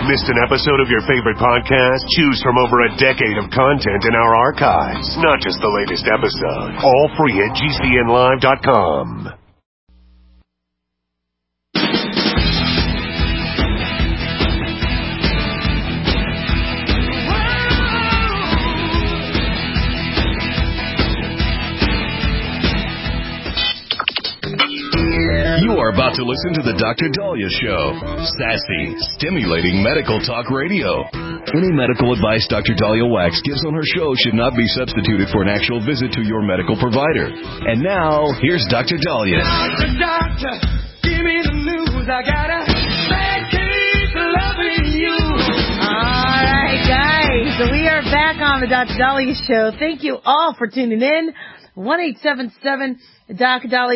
Missed an episode of your favorite podcast? Choose from over a decade of content in our archives, not just the latest episode. All free at GCNlive.com. You are about to listen to the Dr. Daliah Show. Sassy, stimulating medical talk radio. Any medical advice Dr. Daliah Wax gives on her show should not be substituted for an actual visit to your medical provider. And now, here's Dr. Daliah. Doctor, give me the news. I got a bad case of loving you. All right, guys. So we are back on the Dr. Daliah Show. Thank you all for tuning in. 1-877-Dr. Daliah,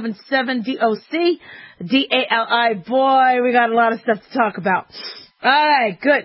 1-877-DOC-DALI. Boy, we got a lot of stuff to talk about. All right, good.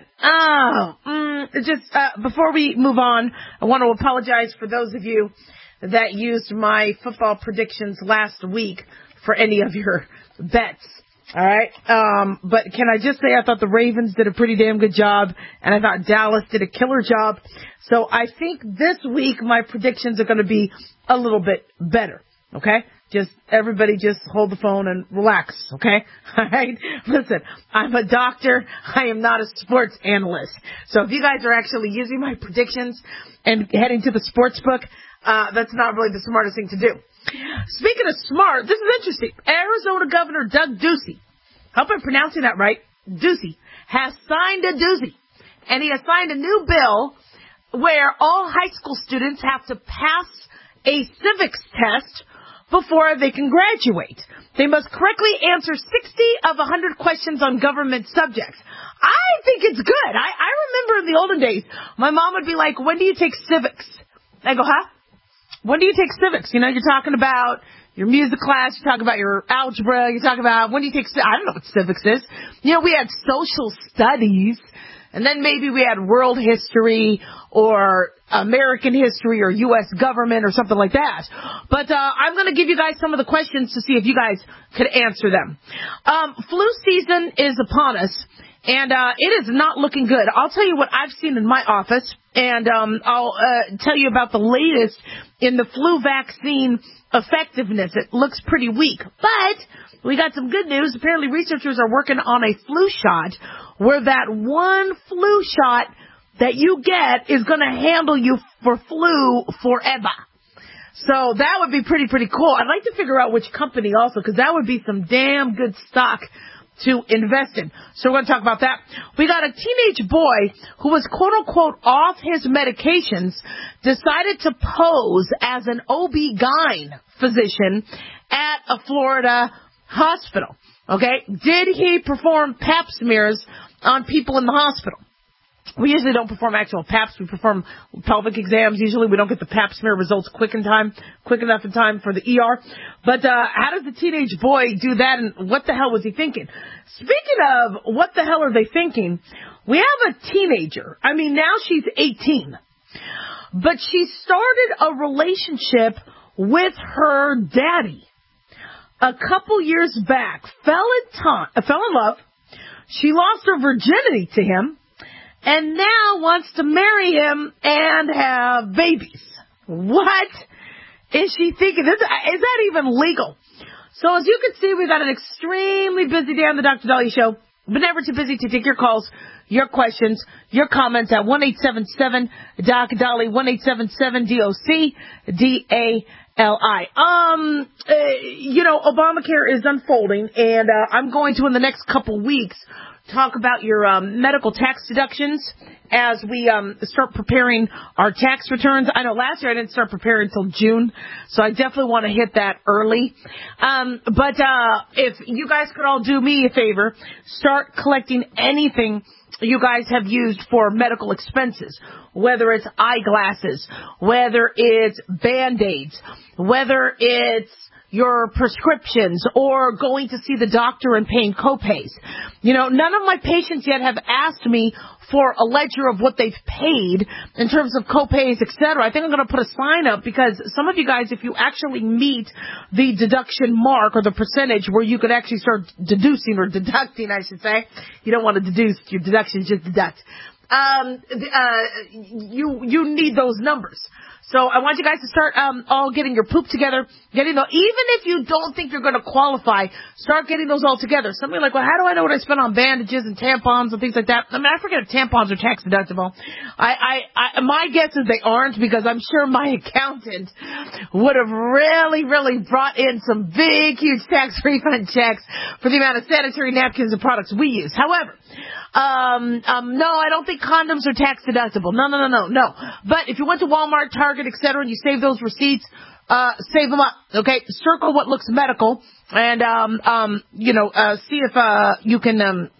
Before we move on, I want to apologize for those of you that used my football predictions last week for any of your bets. All right. But can I just say I thought the Ravens did a pretty damn good job, and I thought Dallas did a killer job. So I think this week my predictions are going to be a little bit better. Okay? Everybody just hold the phone and relax. Okay? All right? Listen, I'm a doctor. I am not a sports analyst. So if you guys are actually using my predictions and heading to the sports book, that's not really the smartest thing to do. Speaking of smart, this is interesting. Arizona Governor Doug Ducey, hope I'm pronouncing that right, Ducey, has signed a doozy. And he has signed a new bill where all high school students have to pass a civics test before they can graduate. They must correctly answer 60 of 100 questions on government subjects. I think it's good. I remember in the olden days, my mom would be like, when do you take civics? I go, huh? When do you take civics? You know, you're talking about your music class, you're talking about your algebra, you're talking about when do you take, I don't know what civics is. You know, we had social studies, and then maybe we had world history or American history or U.S. government or something like that. But I'm going to give you guys some of the questions to see if you guys could answer them. Flu season is upon us. And it is not looking good. I'll tell you what I've seen in my office, and I'll tell you about the latest in the flu vaccine effectiveness. It looks pretty weak. But we got some good news. Apparently researchers are working on a flu shot where that one flu shot that you get is going to handle you for flu forever. So that would be pretty cool. I'd like to figure out which company also, because that would be some damn good stock to invest in. So we're going to talk about that. We got a teenage boy who was quote-unquote off his medications, decided to pose as an OB-GYN physician at a Florida hospital. Okay? Did he perform pap smears on people in the hospital? We usually don't perform actual PAPs. We perform pelvic exams. Usually we don't get the pap smear results quick enough in time for the ER. But how does the teenage boy do that, and what the hell was he thinking? Speaking of what the hell are they thinking, we have a teenager. I mean, now she's 18. But she started a relationship with her daddy a couple years back. Fell in love. She lost her virginity to him. And now wants to marry him and have babies. What is she thinking? Is that even legal? So as you can see, we've got an extremely busy day on the Dr. Daliah Show, but never too busy to take your calls, your questions, your comments at 1-877-Dr. Daliah, 1-877-DOC-DALI. Obamacare is unfolding, and I'm going to, in the next couple weeks, talk about your medical tax deductions as we start preparing our tax returns. I know last year I didn't start preparing until June, so I definitely want to hit that early. But if you guys could all do me a favor, start collecting anything you guys have used for medical expenses. whether it's eyeglasses, whether it's Band-Aids, whether it's your prescriptions or going to see the doctor and paying copays. You know, none of my patients yet have asked me for a ledger of what they've paid in terms of copays, etc. I think I'm going to put a sign up because some of you guys, if you actually meet the deduction mark or the percentage where you could actually start deducing or deducting, I should say. You don't want to deduce your deductions, just deduct. You need those numbers. So I want you guys to start all getting your poop together, even if you don't think you're going to qualify, start getting those all together. Somebody like, well, how do I know what I spent on bandages and tampons and things like that? I mean, I forget if tampons are tax deductible. My guess is they aren't because I'm sure my accountant would have really, really brought in some big, huge tax refund checks for the amount of sanitary napkins and products we use. However, no, I don't think condoms are tax deductible. No. But if you went to Walmart, Target, etc., and you save those receipts, save them up. Okay, circle what looks medical, and see if you can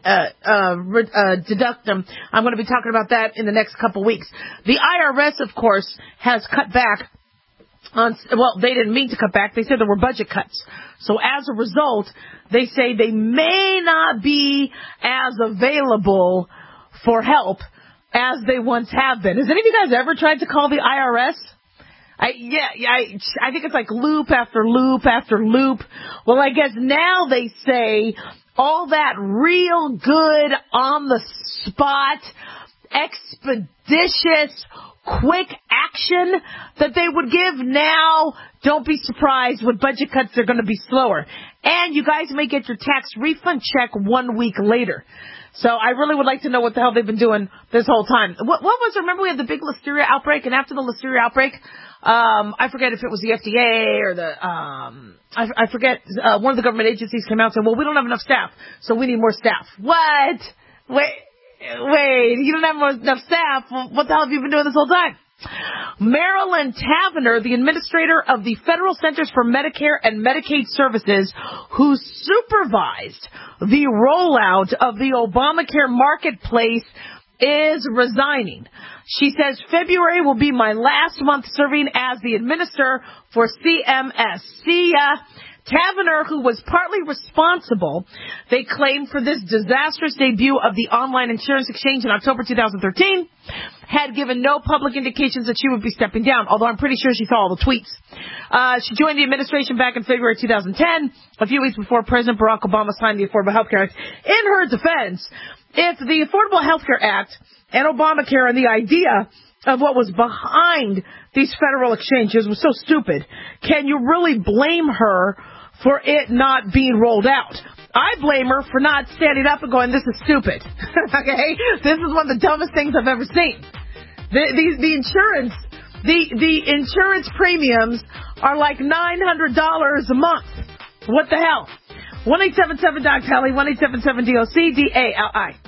deduct them. I'm going to be talking about that in the next couple weeks. The IRS, of course, has cut back. They didn't mean to cut back. They said there were budget cuts. So as a result, they say they may not be as available for help as they once have been. Has any of you guys ever tried to call the IRS? I think it's like loop after loop after loop. Well, I guess now they say all that real good on the spot, expeditious, quick action that they would give now, don't be surprised. With budget cuts, they're going to be slower. And you guys may get your tax refund check 1 week later. So I really would like to know what the hell they've been doing this whole time. What was, remember we had the big listeria outbreak, and after the listeria outbreak, I forget if it was the FDA or I forget, one of the government agencies came out and said, well, we don't have enough staff, so we need more staff. What? Wait, you don't have enough staff. What the hell have you been doing this whole time? Marilyn Tavenner, the administrator of the Federal Centers for Medicare and Medicaid Services, who supervised the rollout of the Obamacare marketplace, is resigning. She says February will be my last month serving as the administrator for CMS. See ya. Tavenner, who was partly responsible, they claim, for this disastrous debut of the online insurance exchange in October 2013, had given no public indications that she would be stepping down, although I'm pretty sure she saw all the tweets. She joined the administration back in February 2010, a few weeks before President Barack Obama signed the Affordable Health Care Act. In her defense, if the Affordable Health Care Act and Obamacare and the idea of what was behind these federal exchanges was so stupid, can you really blame her for it not being rolled out? I blame her for not standing up and going, this is stupid. Okay? This is one of the dumbest things I've ever seen. The insurance premiums are like $900 a month. What the hell? 1-877-DOC-TALI, 1-877-DOC-DALI.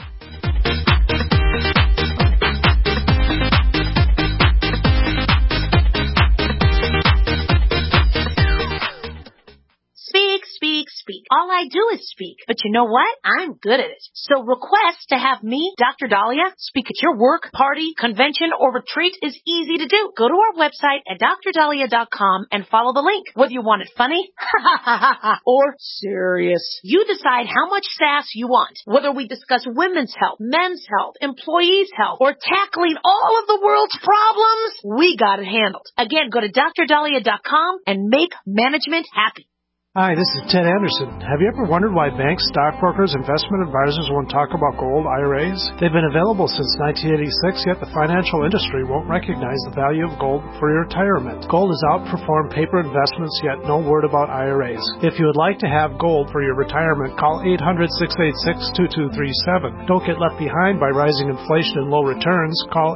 Speak. All I do is speak. But you know what? I'm good at it. So request to have me, Dr. Dahlia, speak at your work, party, convention, or retreat is easy to do. Go to our website at drdahlia.com and follow the link. Whether you want it funny or serious, you decide how much sass you want. Whether we discuss women's health, men's health, employees' health, or tackling all of the world's problems, we got it handled. Again, go to drdahlia.com and make management happy. Hi, this is Ted Anderson. Have you ever wondered why banks, stockbrokers, investment advisors won't talk about gold IRAs? They've been available since 1986, yet the financial industry won't recognize the value of gold for your retirement. Gold has outperformed paper investments, yet no word about IRAs. If you would like to have gold for your retirement, call 800-686-2237. Don't get left behind by rising inflation and low returns. Call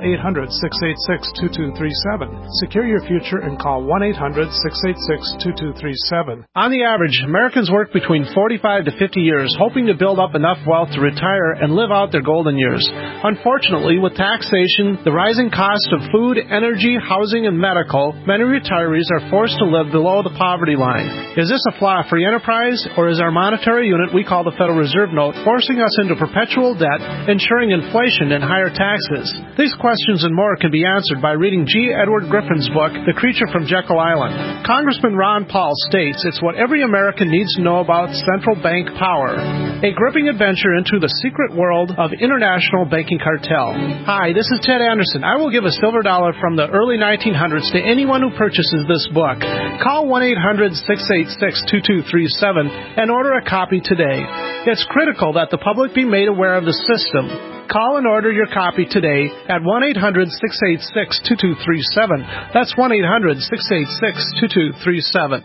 800-686-2237. Secure your future and call 1-800-686-2237. On the average, Americans work between 45 to 50 years, hoping to build up enough wealth to retire and live out their golden years. Unfortunately, with taxation, the rising cost of food, energy, housing, and medical, many retirees are forced to live below the poverty line. Is this a flaw of free enterprise, or is our monetary unit we call the Federal Reserve Note forcing us into perpetual debt, ensuring inflation and higher taxes? These questions and more can be answered by reading G. Edward Griffin's book, The Creature from Jekyll Island. Congressman Ron Paul states it's what every American needs to know about central bank power. A gripping adventure into the secret world of international banking cartel. Hi, this is Ted Anderson. I will give a silver dollar from the early 1900s to anyone who purchases this book. Call 1-800-686-2237 and order a copy today. It's critical that the public be made aware of the system. Call and order your copy today at 1-800-686-2237. That's 1-800-686-2237.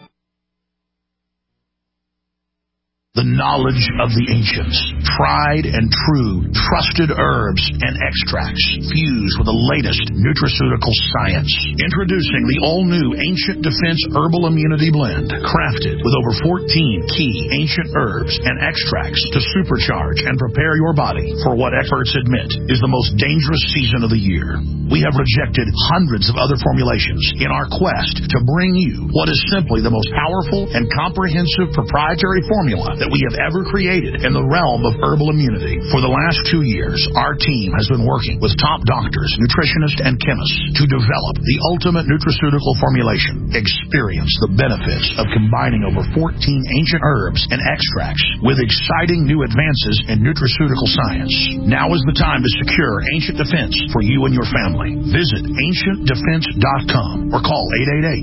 The knowledge of the ancients, tried and true, trusted herbs and extracts fused with the latest nutraceutical science. Introducing the all-new Ancient Defense Herbal Immunity Blend, crafted with over 14 key ancient herbs and extracts to supercharge and prepare your body for what experts admit is the most dangerous season of the year. We have rejected hundreds of other formulations in our quest to bring you what is simply the most powerful and comprehensive proprietary formula that we have ever created in the realm of herbal immunity. For the last 2 years, our team has been working with top doctors, nutritionists, and chemists to develop the ultimate nutraceutical formulation. Experience the benefits of combining over 14 ancient herbs and extracts with exciting new advances in nutraceutical science. Now is the time to secure Ancient Defense for you and your family. Visit AncientDefense.com or call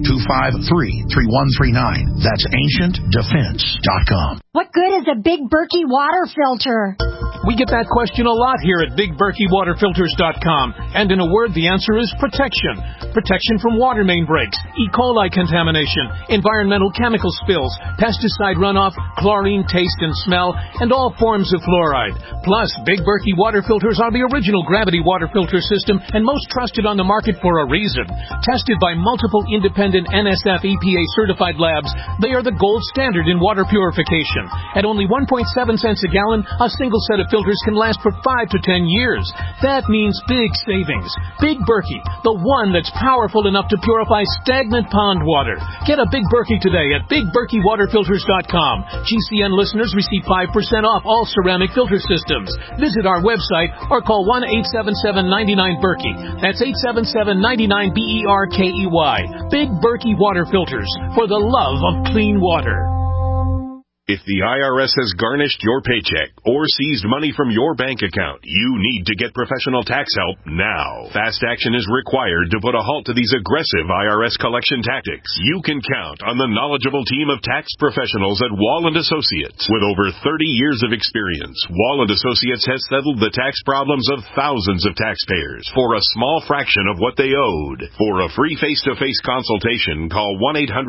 888-253-3139. That's AncientDefense.com. What good is a Big Berkey water filter? We get that question a lot here at BigBerkeyWaterFilters.com. And in a word, the answer is protection. Protection from water main breaks, E. coli contamination, environmental chemical spills, pesticide runoff, chlorine taste and smell, and all forms of fluoride. Plus, Big Berkey water filters are the original gravity water filter system and most trusted on the market for a reason. Tested by multiple independent NSF EPA certified labs, they are the gold standard in water purification. At only 1.7 cents a gallon, a single set of filters can last for 5 to 10 years. That means big savings. Big Berkey, the one that's powerful enough to purify stagnant pond water. Get a Big Berkey today at BigBerkeyWaterFilters.com. GCN listeners receive 5% off all ceramic filter systems. Visit our website or call 1-877-99-BERKEY. That's 877-99-BERKEY. Big Berkey Water Filters, for the love of clean water. If the IRS has garnished your paycheck or seized money from your bank account, you need to get professional tax help now. Fast action is required to put a halt to these aggressive IRS collection tactics. You can count on the knowledgeable team of tax professionals at Wall & Associates. With over 30 years of experience, Wall & Associates has settled the tax problems of thousands of taxpayers for a small fraction of what they owed. For a free face-to-face consultation, call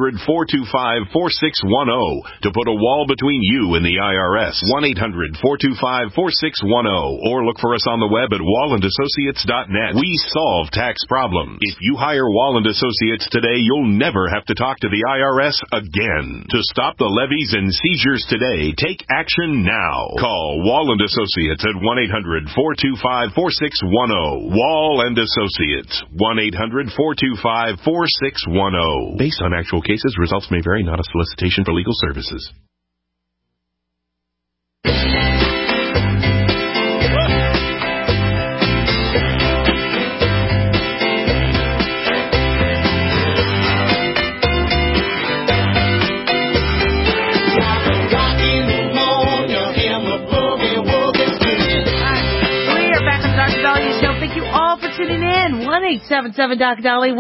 1-800-425-4610 to put a wall between you and the IRS. 1-800-425-4610 or look for us on the web at wallandassociates.net. We solve tax problems. If you hire Wall & Associates today, you'll never have to talk to the IRS again. To stop the levies and seizures today, take action now. Call Wall & Associates at 1-800-425-4610. Wall & Associates. 1-800-425-4610. Based on actual cases, results may vary, not a solicitation for legal services. Tuning in, 1-877-Doc-Dolly,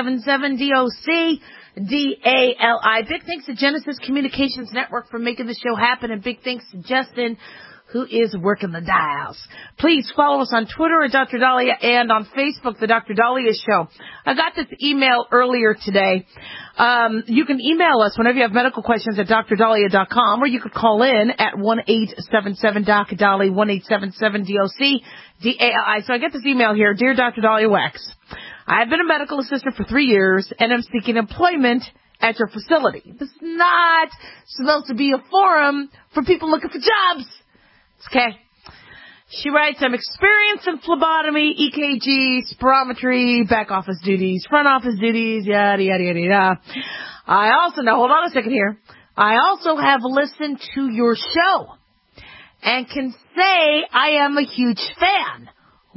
1-877-DOC-DALI. Big thanks to Genesis Communications Network for making the show happen, and big thanks to Justin, who is working the dials. Please follow us on Twitter at Dr. Dahlia and on Facebook, The Dr. Dahlia Show. I got this email earlier today. You can email us whenever you have medical questions at drdahlia.com, or you could call in at 1-877-Doc-Dolly, 1-877-DOC-DALI. So I get this email here. Dear Dr. Dahlia Wax, I have been a medical assistant for 3 years, and I'm seeking employment at your facility. This is not supposed to be a forum for people looking for jobs. Okay. She writes, I'm experienced in phlebotomy, EKG, spirometry, back office duties, front office duties, yada, yada, yada, yada. I also, now hold on a second here. I also have listened to your show and can say I am a huge fan.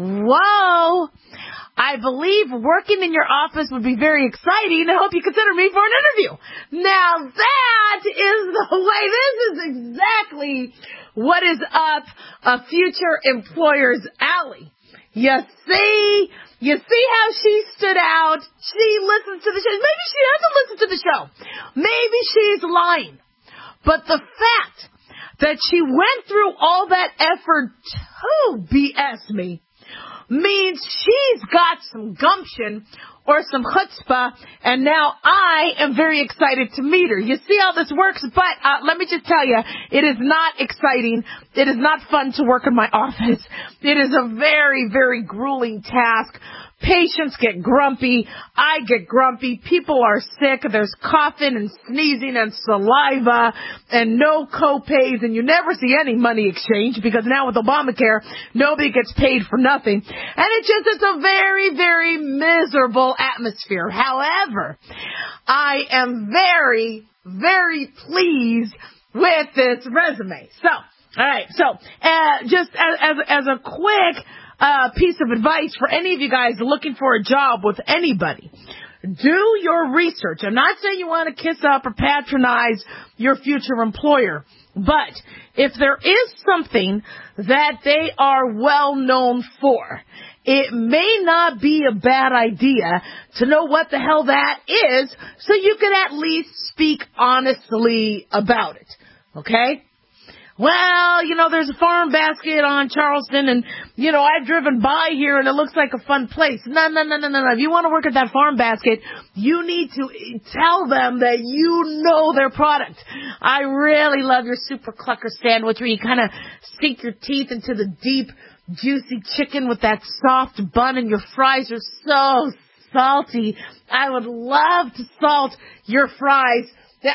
Whoa! I believe working in your office would be very exciting. I hope you consider me for an interview. Now that is the way. This is exactly what is up a future employer's alley. You see how she stood out. She listens to the show. Maybe she doesn't listen to the show. Maybe she's lying. But the fact that she went through all that effort to BS me means she's got some gumption or some chutzpah, and now I am very excited to meet her. You see how this works? But let me just tell you, it is not exciting. It is not fun to work in my office. It is a very, very grueling task. Patients get grumpy. I get grumpy. People are sick. There's coughing and sneezing and saliva and no co-pays, and you never see any money exchange because now with Obamacare, nobody gets paid for nothing. And it's a very, very miserable atmosphere. However, I am very, very pleased with this resume. So, all right. So, just as a quick piece of advice for any of you guys looking for a job with anybody, do your research. I'm not saying you want to kiss up or patronize your future employer, but if there is something that they are well known for, it may not be a bad idea to know what the hell that is so you can at least speak honestly about it. Okay? Well, there's a farm basket on Charleston and, I've driven by here and it looks like a fun place. No. If you want to work at that farm basket, you need to tell them that you know their product. I really love your Super Clucker sandwich where you kind of sink your teeth into the deep, juicy chicken with that soft bun and your fries are so salty. I would love to salt your fries. In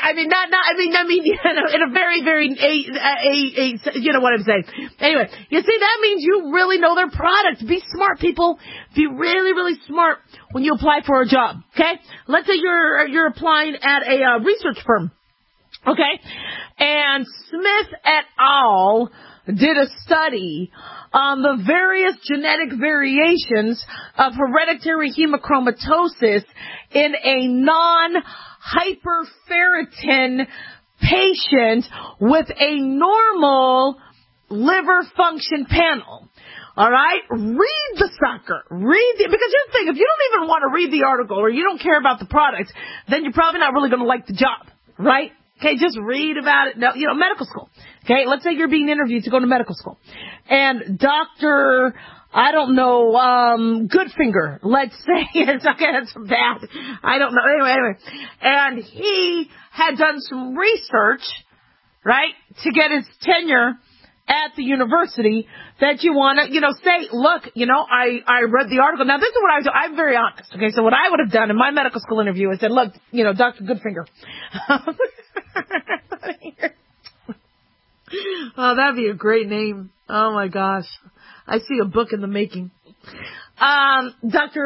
a very, very, you know what I'm saying. Anyway, you see, that means you really know their product. Be smart, people. Be really, really smart when you apply for a job. Okay? Let's say you're applying at a research firm. Okay? And Smith et al. Did a study on the various genetic variations of hereditary hemochromatosis in a non-hyperferritin patient with a normal liver function panel. All right? Read the sucker. Because here's the thing, if you don't even want to read the article or you don't care about the product, then you're probably not really going to like the job, right? Okay, just read about it. No, medical school. Okay, let's say you're being interviewed to go to medical school. And Dr. Goodfinger, let's say, it's okay, that's bad. I don't know. Anyway. And he had done some research, right, to get his tenure at the university that you want to, say, look, I read the article. Now, this is what I would do. I'm very honest. Okay, so what I would have done in my medical school interview is said, look, Dr. Goodfinger. Oh, that'd be a great name. Oh my gosh. I see a book in the making. Doctor,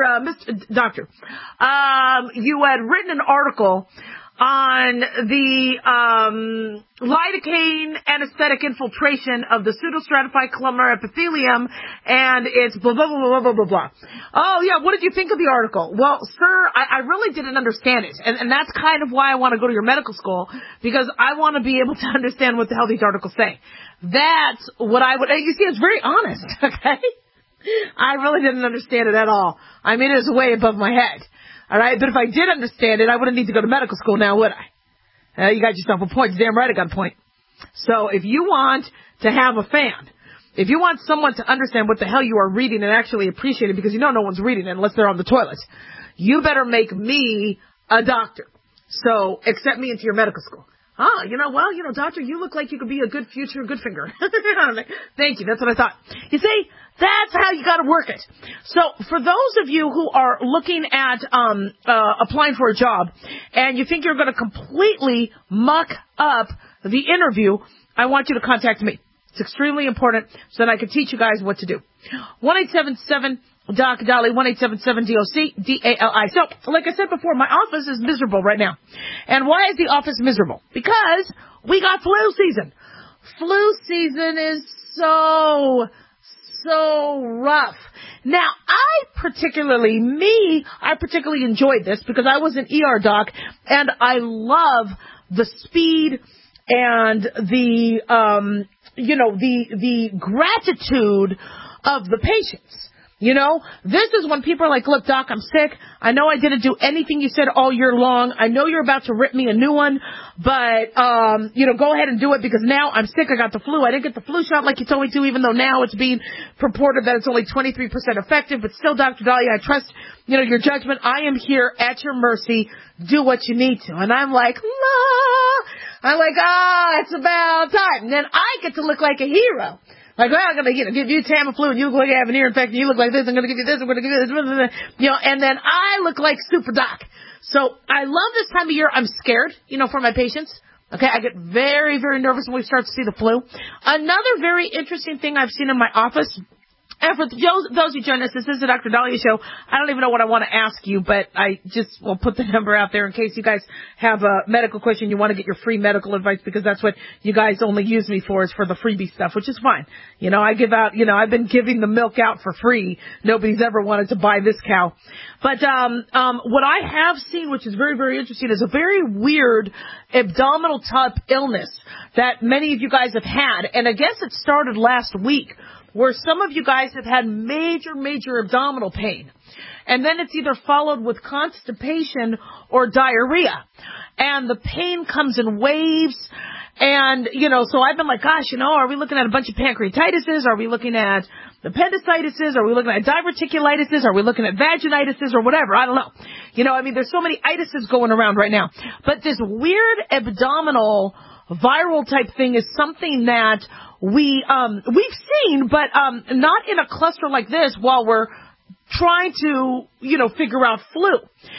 you had written an article on the lidocaine anesthetic infiltration of the pseudostratified columnar epithelium, and it's blah, blah, blah, blah, blah, blah, blah. Oh, yeah, what did you think of the article? Well, sir, I really didn't understand it, and that's kind of why I want to go to your medical school, because I want to be able to understand what the hell these articles say. That's what I would, you see, it's very honest, okay? I really didn't understand it at all. I mean, it was way above my head. All right, but if I did understand it, I wouldn't need to go to medical school now, would I? You got yourself a point. Damn right I got a point. So if you want to have a fan, if you want someone to understand what the hell you are reading and actually appreciate it, because no one's reading it unless they're on the toilet, you better make me a doctor. So accept me into your medical school. Doctor, you look like you could be a good future Goodfinger. Thank you. That's what I thought. You see, That's how you got to work it. So for those of you who are looking at applying for a job and you think you're going to completely muck up the interview, I want you to contact me. It's extremely important so that I can teach you guys what to do. 1-877-DOC-DALI, 1-877-DOC-DALI. So, like I said before, my office is miserable right now. And why is the office miserable? Because we got flu season. Flu season is so rough. Now, I particularly enjoyed this because I was an ER doc and I love the speed and the gratitude of the patients. You know, this is when people are like, look, doc, I'm sick. I know I didn't do anything you said all year long. I know you're about to rip me a new one, but, go ahead and do it because now I'm sick. I got the flu. I didn't get the flu shot like you told me to, even though now it's being purported that it's only 23% effective. But still, Dr. Dahlia, I trust, your judgment. I am here at your mercy. Do what you need to. And I'm like, it's about time. And then I get to look like a hero. Like, well, I'm going to give you Tamiflu and you look like you have an ear infection. You look like this. I'm going to give you this. I'm going to give you this. And then I look like Super Doc. So I love this time of year. I'm scared, for my patients. Okay. I get very, very nervous when we start to see the flu. Another very interesting thing I've seen in my office. And for those of you joining us, this is the Dr. Dahlia Show. I don't even know what I want to ask you, but I just will put the number out there in case you guys have a medical question. You want to get your free medical advice because that's what you guys only use me for is for the freebie stuff, which is fine. I give out, I've been giving the milk out for free. Nobody's ever wanted to buy this cow. But what I have seen, which is very, very interesting, is a very weird abdominal type illness that many of you guys have had. And I guess it started last week, where some of you guys have had major, major abdominal pain. And then it's either followed with constipation or diarrhea. And the pain comes in waves. And, so I've been like, gosh, are we looking at a bunch of pancreatitis? Are we looking at appendicitis? Are we looking at diverticulitis? Are we looking at vaginitis or whatever? I don't know. There's so many itises going around right now. But this weird abdominal viral type thing is something that we've seen, but not in a cluster like this while we're trying to, figure out flu.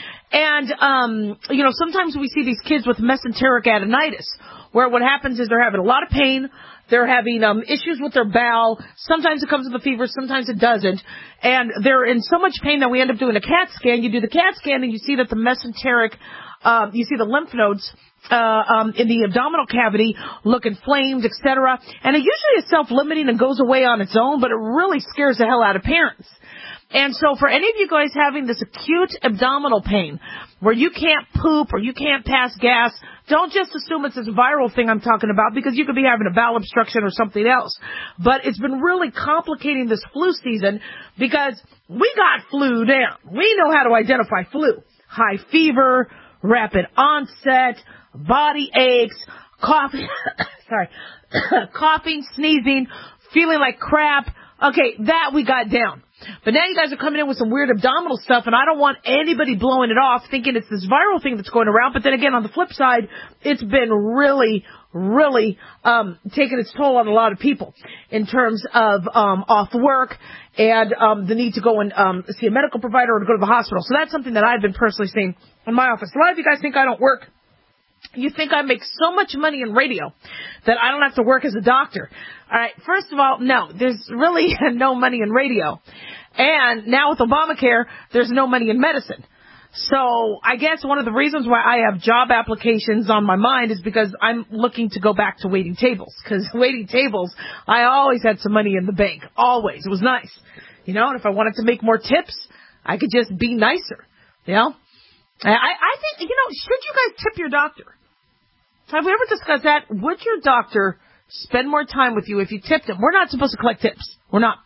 And, sometimes we see these kids with mesenteric adenitis, where what happens is they're having a lot of pain, they're having issues with their bowel, sometimes it comes with a fever, sometimes it doesn't, and they're in so much pain that we end up doing a CAT scan. You do the CAT scan and you see that the mesenteric, you see the lymph nodes in the abdominal cavity look inflamed, etc. And it usually is self-limiting and goes away on its own, but it really scares the hell out of parents. And so for any of you guys having this acute abdominal pain where you can't poop or you can't pass gas, don't just assume it's this viral thing I'm talking about because you could be having a bowel obstruction or something else. But it's been really complicating this flu season because we got flu down. We know how to identify flu. High fever, rapid onset, body aches, coughing, coughing, sneezing, feeling like crap. Okay, that we got down. But now you guys are coming in with some weird abdominal stuff, and I don't want anybody blowing it off thinking it's this viral thing that's going around. But then again, on the flip side, it's been really taking its toll on a lot of people in terms of off work and the need to go and see a medical provider or to go to the hospital. So that's something that I've been personally seeing in my office. A lot of you guys think I don't work. You think I make so much money in radio that I don't have to work as a doctor. All right. First of all, no, there's really no money in radio. And now with Obamacare, there's no money in medicine. So I guess one of the reasons why I have job applications on my mind is because I'm looking to go back to waiting tables. Because waiting tables, I always had some money in the bank. Always. It was nice. And if I wanted to make more tips, I could just be nicer. I think, should you guys tip your doctor? Have we ever discussed that? Would your doctor spend more time with you if you tipped him? We're not supposed to collect tips. We're not.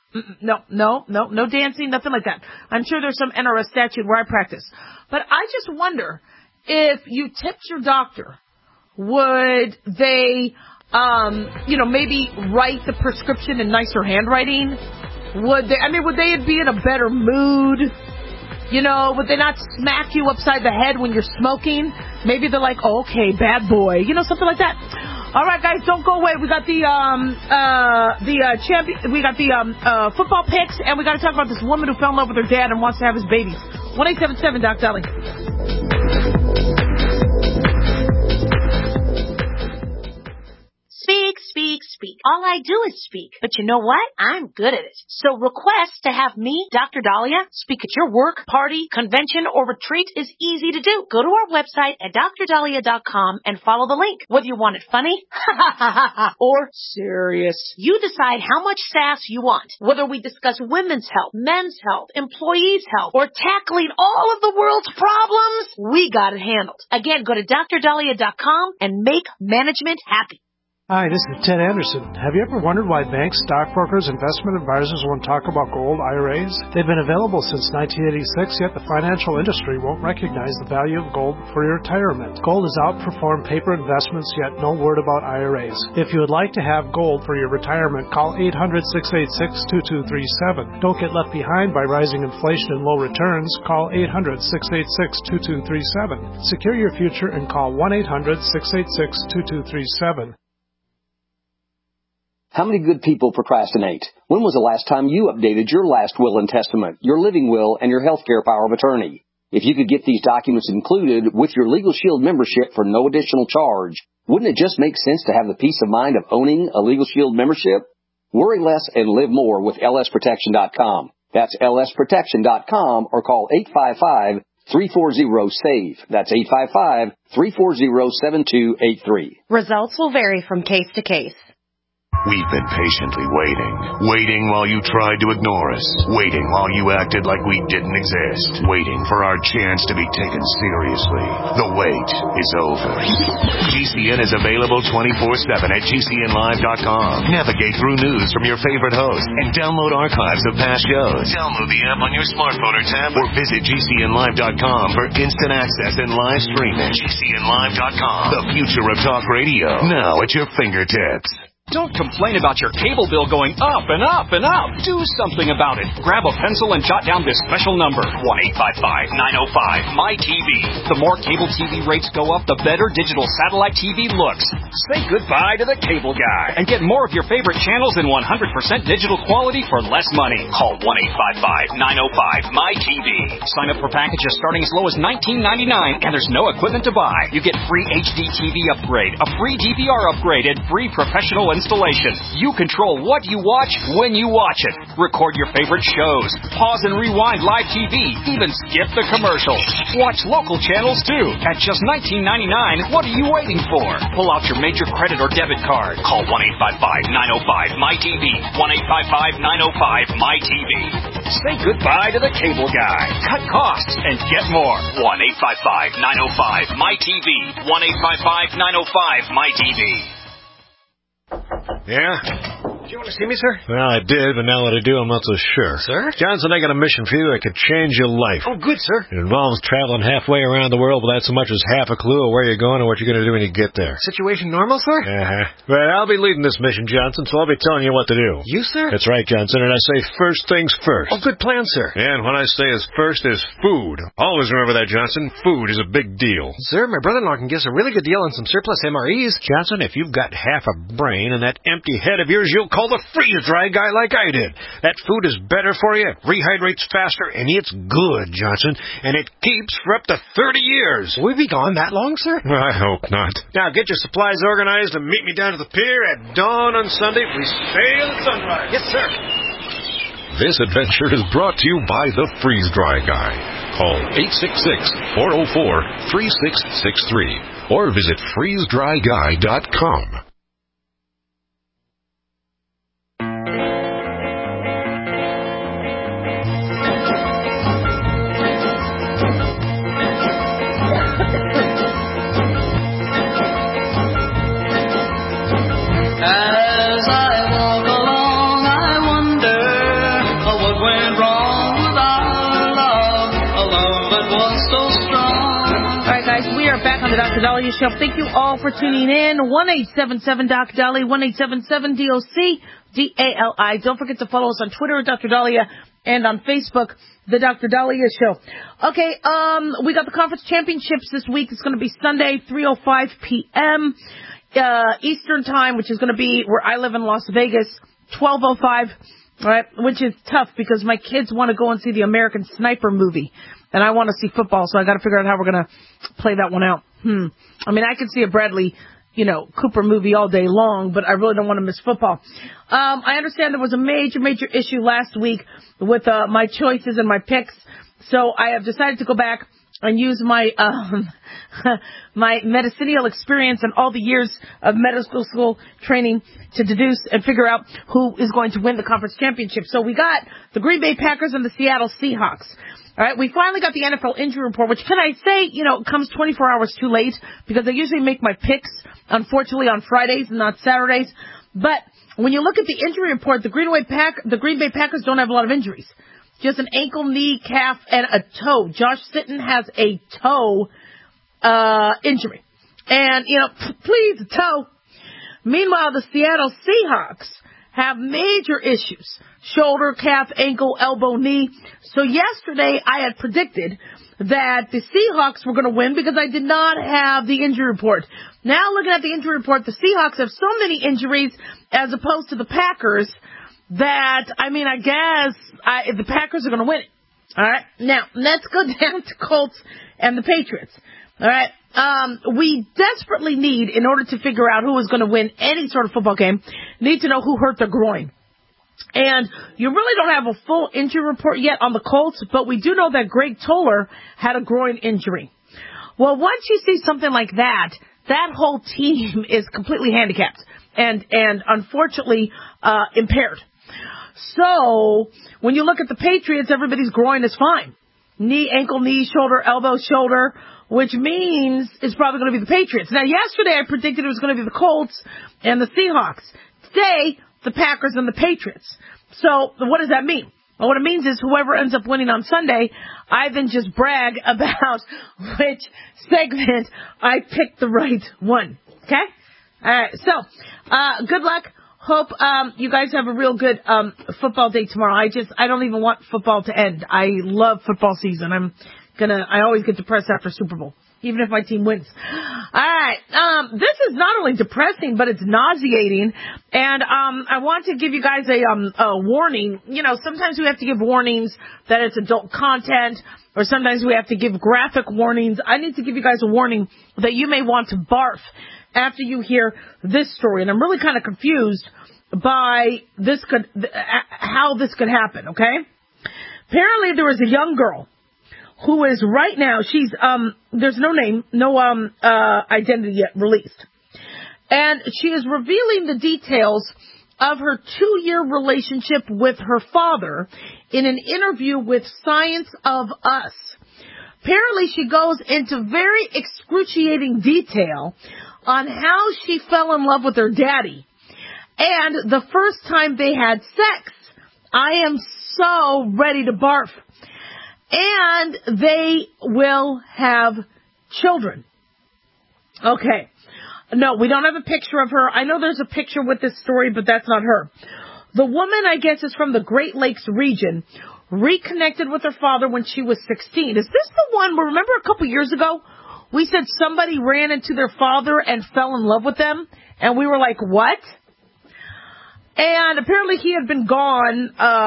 No dancing, nothing like that. I'm sure there's some NRS statute where I practice. But I just wonder if you tipped your doctor, would they, maybe write the prescription in nicer handwriting? Would they be in a better mood? Would they not smack you upside the head when you're smoking? Maybe they're like, oh, okay, bad boy. Something like that. All right, guys, don't go away. We got the football picks, and we got to talk about this woman who fell in love with her dad and wants to have his babies. 1-877 Doc Dolly. Speak, speak, speak. All I do is speak. But you know what? I'm good at it. So request to have me, Dr. Dahlia, speak at your work, party, convention, or retreat is easy to do. Go to our website at drdahlia.com and follow the link. Whether you want it funny, or serious, you decide how much sass you want. Whether we discuss women's health, men's health, employees' health, or tackling all of the world's problems, we got it handled. Again, go to drdahlia.com and make management happy. Hi, this is Ted Anderson. Have you ever wondered why banks, stockbrokers, investment advisors won't talk about gold IRAs? They've been available since 1986, yet the financial industry won't recognize the value of gold for your retirement. Gold has outperformed paper investments, yet no word about IRAs. If you would like to have gold for your retirement, call 800-686-2237. Don't get left behind by rising inflation and low returns. Call 800-686-2237. Secure your future and call 1-800-686-2237. How many good people procrastinate? When was the last time you updated your last will and testament, your living will, and your healthcare power of attorney? If you could get these documents included with your Legal Shield membership for no additional charge, wouldn't it just make sense to have the peace of mind of owning a Legal Shield membership? Worry less and live more with lsprotection.com. That's lsprotection.com or call 855-340-SAVE. That's 855-340-7283. Results will vary from case to case. We've been patiently waiting while you tried to ignore us, waiting while you acted like we didn't exist, waiting for our chance to be taken seriously. The wait is over. GCN is available 24/7 at GCNlive.com. Navigate through news from your favorite hosts and download archives of past shows. Download the app on your smartphone or tablet or visit GCNlive.com for instant access and live streaming. GCNlive.com, the future of talk radio, now at your fingertips. Don't complain about your cable bill going up and up and up. Do something about it. Grab a pencil and jot down this special number, 1-855-905-MY-TV. The more cable TV rates go up, the better digital satellite TV looks. Say goodbye to the cable guy and get more of your favorite channels in 100% digital quality for less money. Call 1-855-905-MY-TV. Sign up for packages starting as low as $19.99, and there's no equipment to buy. You get free HD TV upgrade, a free DVR upgrade, and free professional installation. You control what you watch when you watch it. Record your favorite shows. Pause and rewind live TV. Even skip the commercials. Watch local channels too. At just $19.99, what are you waiting for? Pull out your major credit or debit card. Call 1-855-905-MY-TV. 1-855-905-MY-TV. Say goodbye to the cable guy. Cut costs and get more. 1-855-905-MY-TV. 1-855-905-MY-TV. Yeah? Did you want to see me, sir? Well, I did, but now that I do, I'm not so sure. Sir? Johnson, I got a mission for you that could change your life. Oh, good, sir. It involves traveling halfway around the world without so much as half a clue of where you're going or what you're going to do when you get there. Situation normal, sir? Uh-huh. Well, I'll be leading this mission, Johnson, so I'll be telling you what to do. You, sir? That's right, Johnson, and I say first things first. Oh, good plan, sir. And when I say is first is food. Always remember that, Johnson. Food is a big deal. Sir, my brother-in-law can give us a really good deal on some surplus MREs. Johnson, if you've got half a brain and that empty head of yours, you'll call the freeze-dry guy like I did. That food is better for you, it rehydrates faster, and it's good, Johnson, and it keeps for up to 30 years. Will we be gone that long, sir? I hope not. Now, get your supplies organized and meet me down to the pier at dawn on Sunday. We sail at sunrise. Yes, sir. This adventure is brought to you by the Freeze-Dry Guy. Call 866-404-3663 or visit freezedryguy.com. As I walk along, I wonder what went wrong with our love. A love that was so strong. All right, guys, we are back on the Dr. Dahlia Show. Thank you all for tuning in. 1-877-DOC-DALI, 1-877-DOC-DALI. Don't forget to follow us on Twitter at Dr. Dahlia and on Facebook, the Dr. Dahlia Show. Okay, we got the conference championships this week. It's going to be Sunday, 3:05 p.m., Eastern time, which is going to be where I live in Las Vegas, 12:05. All right, which is tough because my kids want to go and see the American Sniper movie, and I want to see football, so I got to figure out how we're going to play that one out. I mean, I could see a Bradley, Cooper movie all day long, but I really don't want to miss football. I understand there was a major issue last week with my choices and my picks, so I have decided to go back and use my my medicinal experience and all the years of medical school training to deduce and figure out who is going to win the conference championship. So we got the Green Bay Packers and the Seattle Seahawks. All right, we finally got the NFL injury report, which can I say, comes 24 hours too late because I usually make my picks, unfortunately, on Fridays and not Saturdays. But when you look at the injury report, the Green Bay Packers don't have a lot of injuries. Just an ankle, knee, calf, and a toe. Josh Sitton has a toe injury. And, please, toe. Meanwhile, the Seattle Seahawks have major issues. Shoulder, calf, ankle, elbow, knee. So yesterday I had predicted that the Seahawks were going to win because I did not have the injury report. Now looking at the injury report, the Seahawks have so many injuries as opposed to the Packers that, I guess the Packers are going to win it. All right. Now, let's go down to Colts and the Patriots. All right. We desperately need, in order to figure out who is going to win any sort of football game, need to know who hurt their groin. And you really don't have a full injury report yet on the Colts, but we do know that Greg Toller had a groin injury. Well, once you see something like that, that whole team is completely handicapped and unfortunately impaired. So when you look at the Patriots, everybody's groin is fine. Knee, ankle, knee, shoulder, elbow, shoulder, which means it's probably going to be the Patriots. Now, yesterday I predicted it was going to be the Colts and the Seahawks. Today, the Packers and the Patriots. So what does that mean? Well, what it means is whoever ends up winning on Sunday, I then just brag about which segment I picked the right one. Okay? All right. So, good luck. Hope you guys have a real good football day tomorrow. I don't even want football to end. I love football season. I always get depressed after Super Bowl, even if my team wins. All right. This is not only depressing, but it's nauseating. And I want to give you guys a warning. Sometimes we have to give warnings that it's adult content, or sometimes we have to give graphic warnings. I need to give you guys a warning that you may want to barf after you hear this story. And I'm really kind of confused by how this could happen, okay? Apparently there was a young girl who is right now, she's, there's no name, no identity yet released. And she is revealing the details of her 2-year relationship with her father in an interview with Science of Us. Apparently she goes into very excruciating detail on how she fell in love with her daddy and the first time they had sex. I am so ready to barf. And they will have children. Okay. No, we don't have a picture of her. I know there's a picture with this story, but that's not her. The woman, I guess, is from the Great Lakes region, reconnected with her father when she was 16. Is this the one where, remember a couple years ago, we said somebody ran into their father and fell in love with them? And we were like, what? And apparently he had been gone,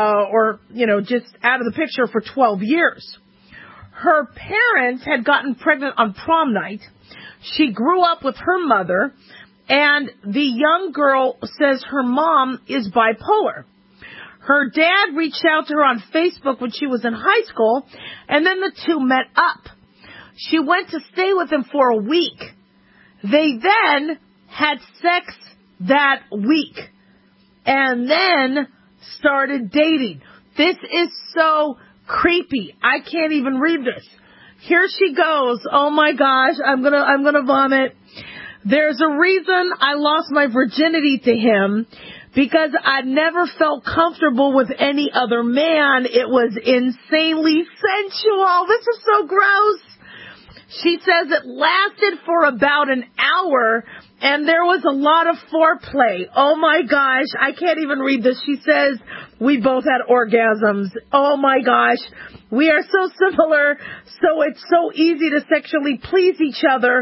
just out of the picture for 12 years. Her parents had gotten pregnant on prom night. She grew up with her mother, and the young girl says her mom is bipolar. Her dad reached out to her on Facebook when she was in high school, and then the two met up. She went to stay with him for a week. They then had sex that week and then started dating. This is so creepy. I can't even read this. Here she goes. Oh my gosh, I'm gonna vomit. There's a reason I lost my virginity to him, because I never felt comfortable with any other man. It was insanely sensual. This is so gross. She says it lasted for about an hour, and there was a lot of foreplay. Oh my gosh, I can't even read this. She says we both had orgasms. Oh my gosh, we are so similar, so it's so easy to sexually please each other.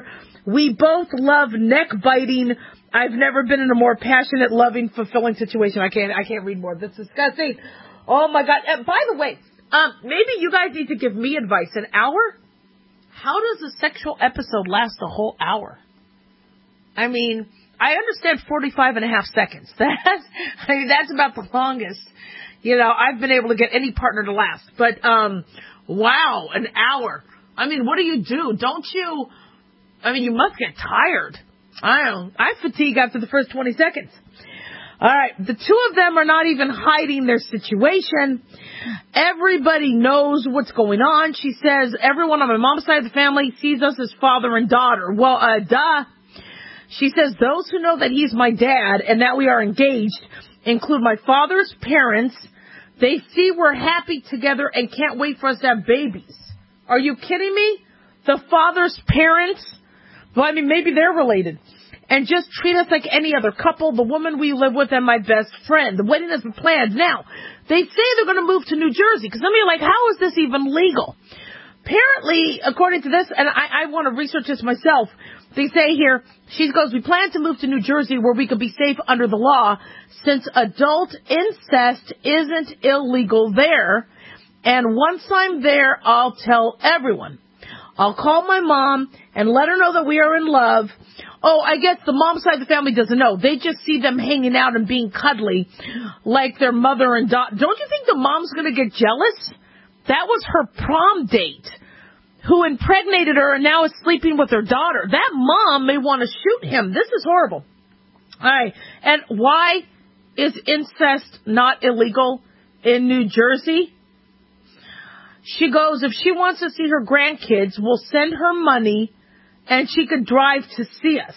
We both love neck-biting. I've never been in a more passionate, loving, fulfilling situation. I can't read more. That's disgusting. Oh, my God. By the way, maybe you guys need to give me advice. An hour? How does a sexual episode last a whole hour? I mean, I understand 45 and a half seconds. That's about the longest, I've been able to get any partner to last. But, wow, an hour. I mean, what do? Don't you? I mean, you must get tired. I don't know. I fatigue after the first 20 seconds. All right. The two of them are not even hiding their situation. Everybody knows what's going on. She says everyone on my mom's side of the family sees us as father and daughter. Well, duh. She says those who know that he's my dad and that we are engaged include my father's parents. They see we're happy together and can't wait for us to have babies. Are you kidding me? The father's parents? Well, I mean, maybe they're related. And just treat us like any other couple, the woman we live with and my best friend. The wedding has been planned. Now, they say they're going to move to New Jersey. Because some of you are like, how is this even legal? Apparently, according to this, and I want to research this myself, they say here, she goes, we plan to move to New Jersey where we could be safe under the law since adult incest isn't illegal there. And once I'm there, I'll tell everyone. I'll call my mom and let her know that we are in love. Oh, I guess the mom side of the family doesn't know. They just see them hanging out and being cuddly like their mother and daughter. Don't you think the mom's going to get jealous? That was her prom date who impregnated her and now is sleeping with her daughter. That mom may want to shoot him. This is horrible. All right. And why is incest not illegal in New Jersey? She goes, if she wants to see her grandkids, we'll send her money and she could drive to see us.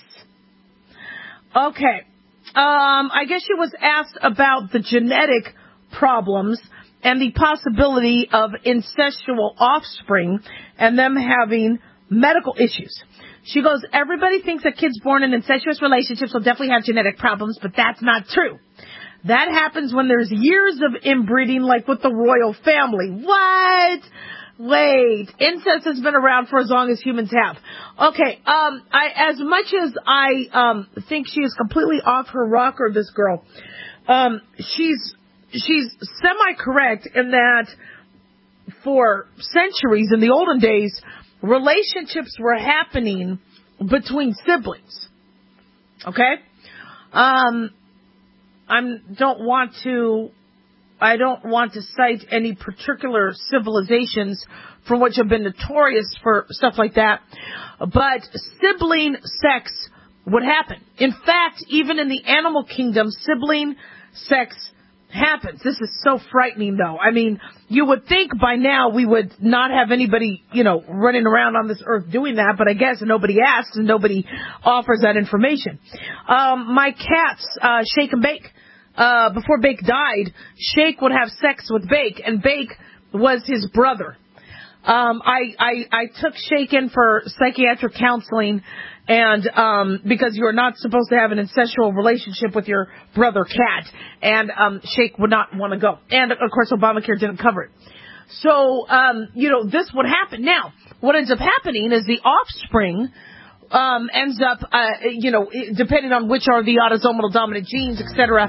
Okay. I guess she was asked about the genetic problems and the possibility of incestual offspring and them having medical issues. She goes, everybody thinks that kids born in incestuous relationships will definitely have genetic problems, but that's not true. That happens when there's years of inbreeding, like with the royal family. What? Wait, incest has been around for as long as humans have. Okay, as much as I think she is completely off her rocker, this girl, she's semi-correct in that for centuries in the olden days, relationships were happening between siblings. Okay? I don't want to cite any particular civilizations from which have been notorious for stuff like that, but sibling sex would happen. In fact, even in the animal kingdom, sibling sex happens. This is so frightening, though. I mean, you would think by now we would not have anybody, running around on this earth doing that, but I guess nobody asks and nobody offers that information. My cats, Shake and Bake, before Bake died, Shake would have sex with Bake, and Bake was his brother. I took Shake in for psychiatric counseling, and because you're not supposed to have an incestual relationship with your brother cat, and Shake would not want to go. And, of course, Obamacare didn't cover it. So, this would happen. Now, what ends up happening is the offspring ends up, depending on which are the autosomal dominant genes, etc.,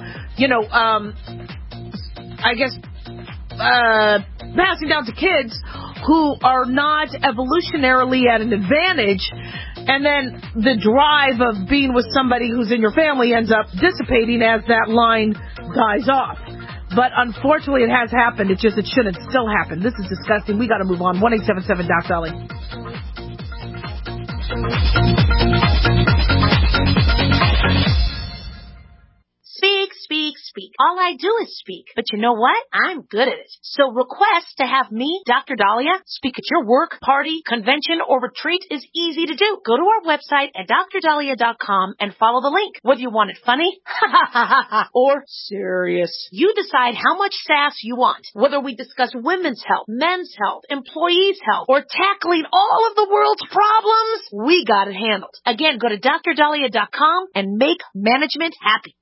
I guess, passing down to kids who are not evolutionarily at an advantage, and then the drive of being with somebody who's in your family ends up dissipating as that line dies off. But unfortunately, it has happened. It shouldn't still happen. This is disgusting. We got to move on. 1-877-DOC-DOLLY. Speak, speak, speak. All I do is speak. But you know what? I'm good at it. So request to have me, Dr. Dahlia, speak at your work, party, convention, or retreat is easy to do. Go to our website at drdahlia.com and follow the link. Whether you want it funny, or serious. You decide how much sass you want. Whether we discuss women's health, men's health, employees' health, or tackling all of the world's problems, we got it handled. Again, go to drdahlia.com and make management happy.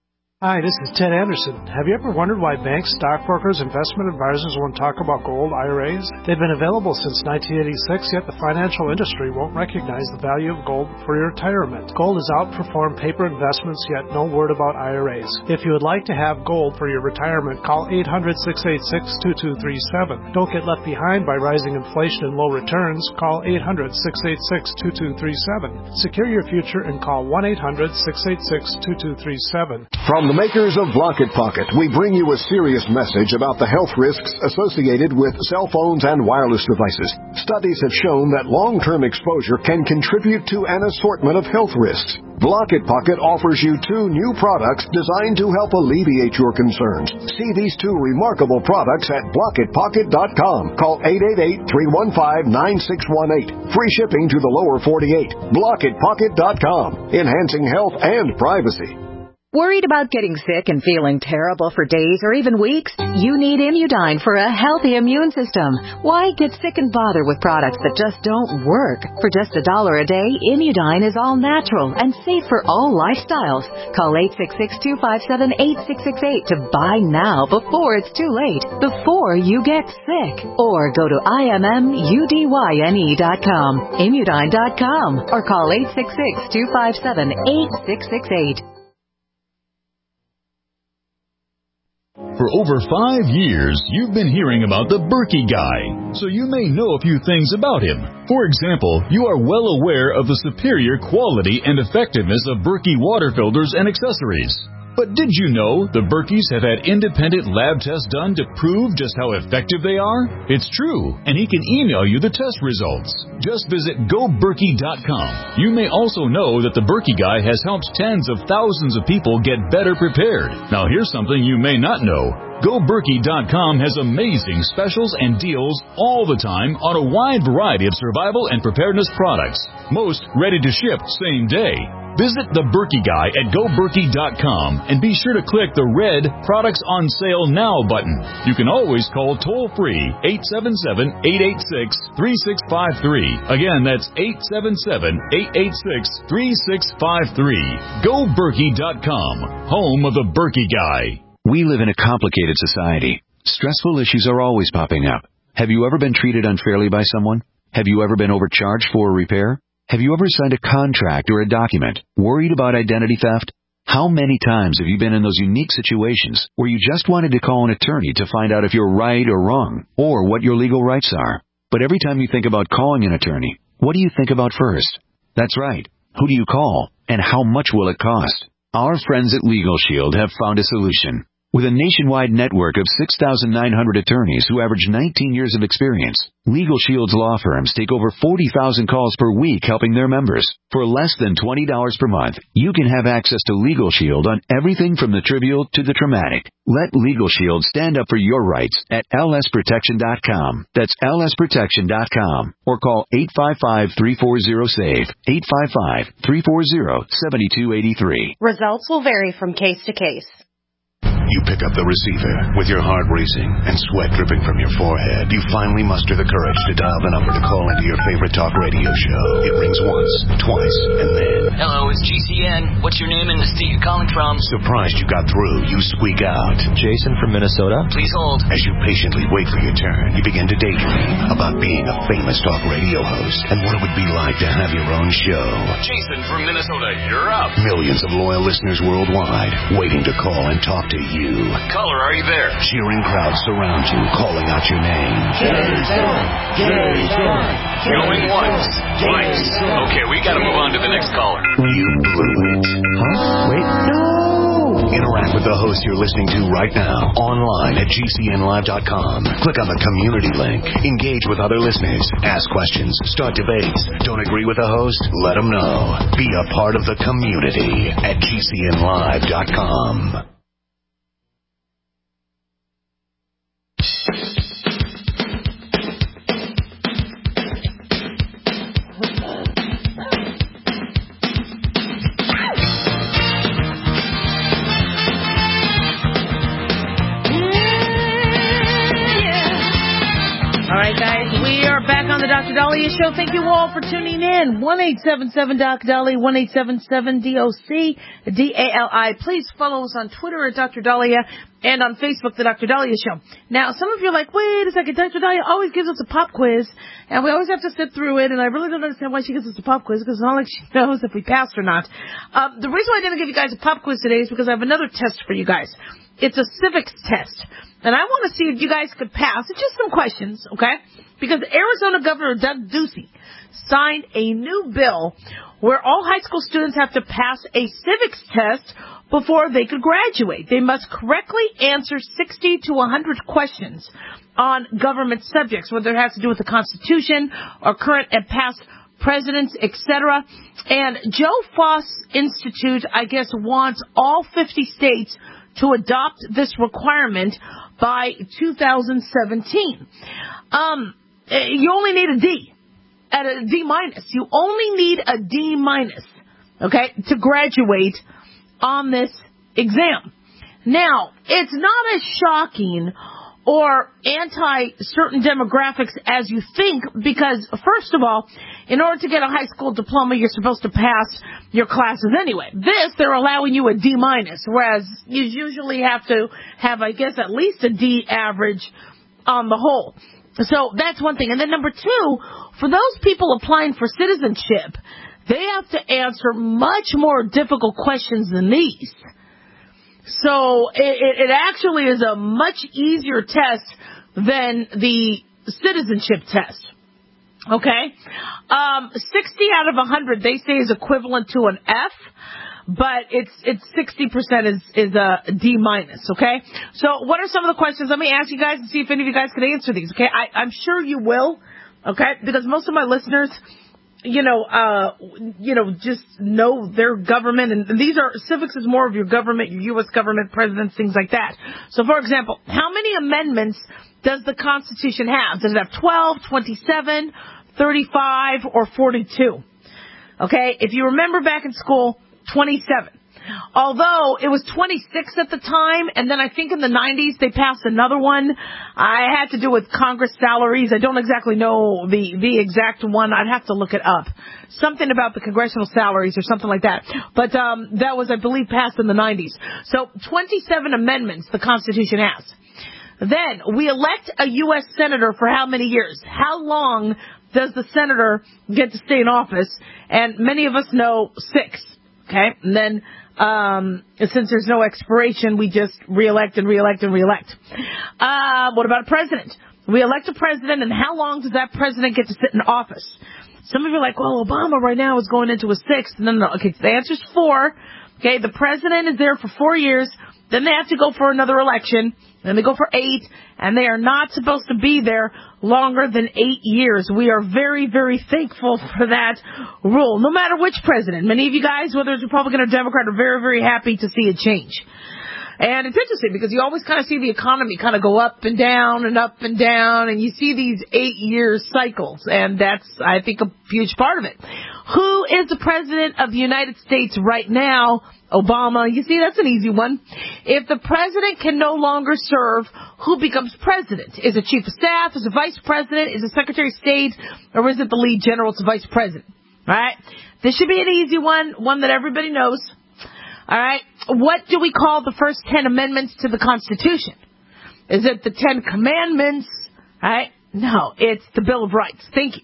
Hi, this is Ted Anderson. Have you ever wondered why banks, stockbrokers, investment advisors won't talk about gold IRAs? They've been available since 1986, yet the financial industry won't recognize the value of gold for your retirement. Gold has outperformed paper investments, yet no word about IRAs. If you would like to have gold for your retirement, call 800-686-2237. Don't get left behind by rising inflation and low returns. Call 800-686-2237. Secure your future and call 1-800-686-2237. From the makers of Blocket Pocket, we bring you a serious message about the health risks associated with cell phones and wireless devices. Studies have shown that long-term exposure can contribute to an assortment of health risks. Blocket Pocket offers you 2 new products designed to help alleviate your concerns. See these 2 remarkable products at BlocketPocket.com. Call 888-315-9618. Free shipping to the lower 48. BlocketPocket.com. Enhancing health and privacy. Worried about getting sick and feeling terrible for days or even weeks? You need Immudyne for a healthy immune system. Why get sick and bother with products that just don't work? For just $1 a day, Immudyne is all natural and safe for all lifestyles. Call 866-257-8668 to buy now before it's too late, before you get sick. Or go to IMMUDYNE.com, Immudyne.com, or call 866-257-8668. For over 5 years, you've been hearing about the Berkey Guy, so you may know a few things about him. For example, you are well aware of the superior quality and effectiveness of Berkey water filters and accessories. But did you know the Berkeys have had independent lab tests done to prove just how effective they are? It's true, and he can email you the test results. Just visit GoBerkey.com. You may also know that the Berkey Guy has helped tens of thousands of people get better prepared. Now here's something you may not know. GoBerkey.com has amazing specials and deals all the time on a wide variety of survival and preparedness products. Most ready to ship same day. Visit the Berkey Guy at GoBerkey.com and be sure to click the red Products on Sale Now button. You can always call toll-free 877-886-3653. Again, that's 877-886-3653. GoBerkey.com, home of the Berkey Guy. We live in a complicated society. Stressful issues are always popping up. Have you ever been treated unfairly by someone? Have you ever been overcharged for a repair? Have you ever signed a contract or a document? Worried about identity theft? How many times have you been in those unique situations where you just wanted to call an attorney to find out if you're right or wrong, or what your legal rights are? But every time you think about calling an attorney, what do you think about first? That's right. Who do you call? And how much will it cost? Our friends at Legal Shield have found a solution. With a nationwide network of 6,900 attorneys who average 19 years of experience, Legal Shield's law firms take over 40,000 calls per week helping their members. For less than $20 per month, you can have access to Legal Shield on everything from the trivial to the traumatic. Let Legal Shield stand up for your rights at lsprotection.com. That's lsprotection.com. Or call 855-340-SAVE, 855-340-7283. Results will vary from case to case. You pick up the receiver with your heart racing and sweat dripping from your forehead. You finally muster the courage to dial the number to call into your favorite talk radio show. It rings once, twice, and then... Hello, it's GCN. What's your name and the state you're calling from? Surprised you got through, you squeak out. Jason from Minnesota. Please hold. As you patiently wait for your turn, you begin to daydream about being a famous talk radio host and what it would be like to have your own show. Jason from Minnesota, you're up. Millions of loyal listeners worldwide waiting to call and talk to you. Caller, are you there? Cheering crowds surround you, calling out your name. Jason! Jason! Going once, twice. Okay, we gotta move on to the next caller. You blew it. Huh? Wait, no! Interact with the host you're listening to right now, online at GCNlive.com. Click on the community link. Engage with other listeners. Ask questions. Start debates. Don't agree with the host? Let them know. Be a part of the community at GCNlive.com. All right, guys, we are back on the the Dr. Dahlia Show. Thank you all for tuning in. 1-877-DOC-DALI, 1-877-DOC-DALI. Please follow us on Twitter at Dr. Dahlia and on Facebook, The Dr. Dahlia Show. Now, some of you are like, wait a second, Dr. Dahlia always gives us a pop quiz, and we always have to sit through it, and I really don't understand why she gives us a pop quiz, because it's not like she knows if we passed or not. The reason why I didn't give you guys a pop quiz today is because I have another test for you guys. It's a civics test. And I want to see if you guys could pass. It's just some questions, okay? Because Arizona Governor Doug Ducey signed a new bill where all high school students have to pass a civics test before they could graduate. They must correctly answer 60 to 100 questions on government subjects, whether it has to do with the Constitution or current and past presidents, etc. And Joe Foss Institute, I guess, wants all 50 states to adopt this requirement by 2017. You only need a D, at a D minus. You only need a D minus, okay, to graduate on this exam. Now, it's not as shocking or anti-certain demographics as you think, because, first of all, in order to get a high school diploma, you're supposed to pass your classes anyway. This, they're allowing you a D minus, whereas you usually have to have, I guess, at least a D average on the whole. So that's one thing. And then number two, for those people applying for citizenship, they have to answer much more difficult questions than these. So it actually is a much easier test than the citizenship test. Okay? 60 out of 100 they say is equivalent to an F, but it's 60% is a D minus, okay? So what are some of the questions? Let me ask you guys and see if any of you guys can answer these, okay? I'm sure you will, okay? Because most of my listeners, just know their government, and these are, civics is more of your government, your U.S. government, presidents, things like that. So, for example, how many amendments does the Constitution have? Does it have 12, 27, 35, or 42? Okay, if you remember back in school, 27. Although it was 26 at the time, and then I think in the 90s they passed another one. I had to do with Congress salaries. I don't exactly know the exact one. I'd have to look it up. Something about the congressional salaries or something like that. But that was, I believe, passed in the 90s. So 27 amendments the Constitution has. Then we elect a U.S. senator for how many years? How long does the senator get to stay in office? And many of us know 6. Okay, and then since there's no expiration, we just reelect and reelect and reelect. What about a president? We elect a president, and how long does that president get to sit in office? Some of you are like, well, Obama right now is going into his 6th. No. Okay, so the answer's 4. Okay, the president is there for 4 years. Then they have to go for another election. Then they go for 8, and they are not supposed to be there longer than 8 years. We are very, very thankful for that rule, no matter which president. Many of you guys, whether it's Republican or Democrat, are very, very happy to see a change. And it's interesting because you always kind of see the economy kind of go up and down, and you see these 8-year cycles, and that's, I think, a huge part of it. Who is the president of the United States right now? Obama. You see, that's an easy one. If the president can no longer serve, who becomes president? Is it chief of staff? Is it vice president? Is it secretary of state? Or is it the lead general? It's the vice president. All right? This should be an easy one that everybody knows. All right? What do we call the first 10 amendments to the Constitution? Is it the 10 Commandments? All right? No, it's the Bill of Rights. Thank you.